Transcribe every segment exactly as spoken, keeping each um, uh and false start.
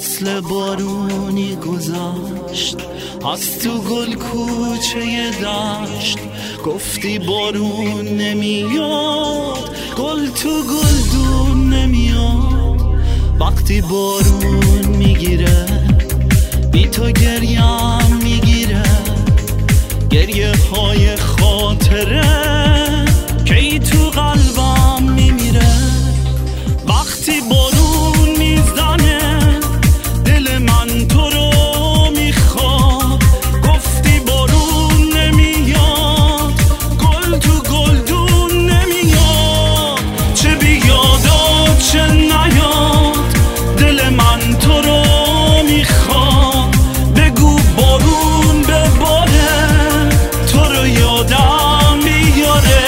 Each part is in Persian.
فصل بارونی گذشت از تو گل کوچه دشت، گفتی بارون نمیاد گل تو گلدون نمیاد. وقتی بارون میگیره بی تو گریم میگیره، گریه های خاطره که ای تو قلبم میمیره. وقتی بارون میزنه دل من تو رو میخواد، گفتی بارون نمیاد گل تو گلدون نمیاد. چه بیاد و چه نیاد دل من تو رو میخواد، بگو بارون بباره تو رو یادم بیاره.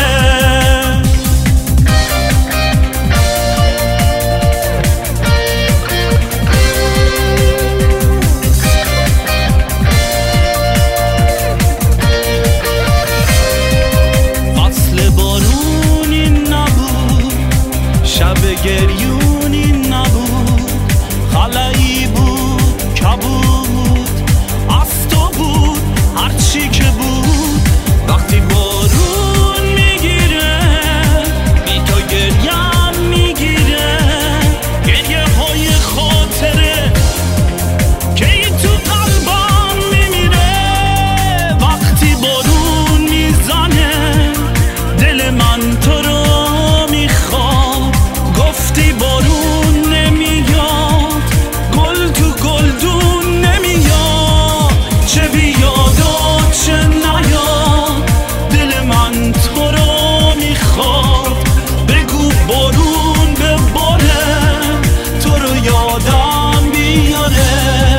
فصل بارونی نبود، شب گریونی نبود، خلایی بود کبود از تو بود هرچی که بود. وقتی بارون میگیره بی تو گریم میگیره، گریه های خاطره که ای تو قلبم میمیره. وقتی بارون میزنه دل من تو رو میخواد، گفتی بارون نمیاد گل تو گلدون نمیاد. چه بیاد و چه نیاد دل من تو رو میخواد، بگو بارون بباره تو رو یادم بیاره.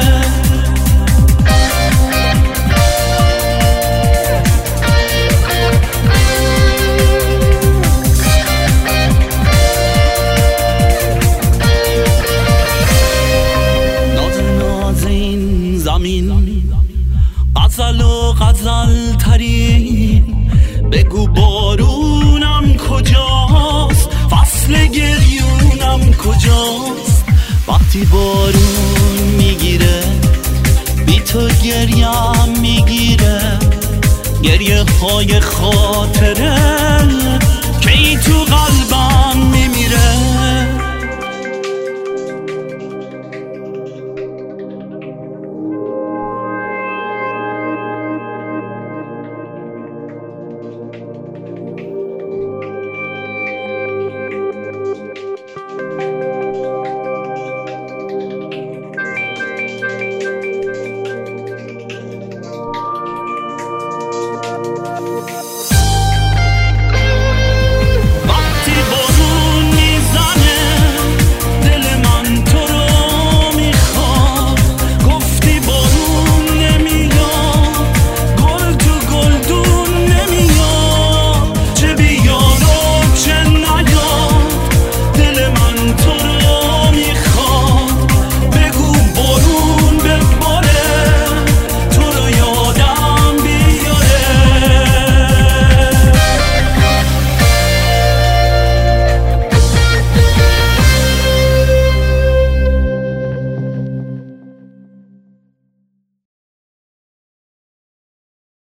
ناز ناز این زمین غزل و غزل ترین، بگو بارونم کجاست فصل گریونم کجاست. وقتی بارون میگیره بی تو گریم میگیره، گریه های خاطره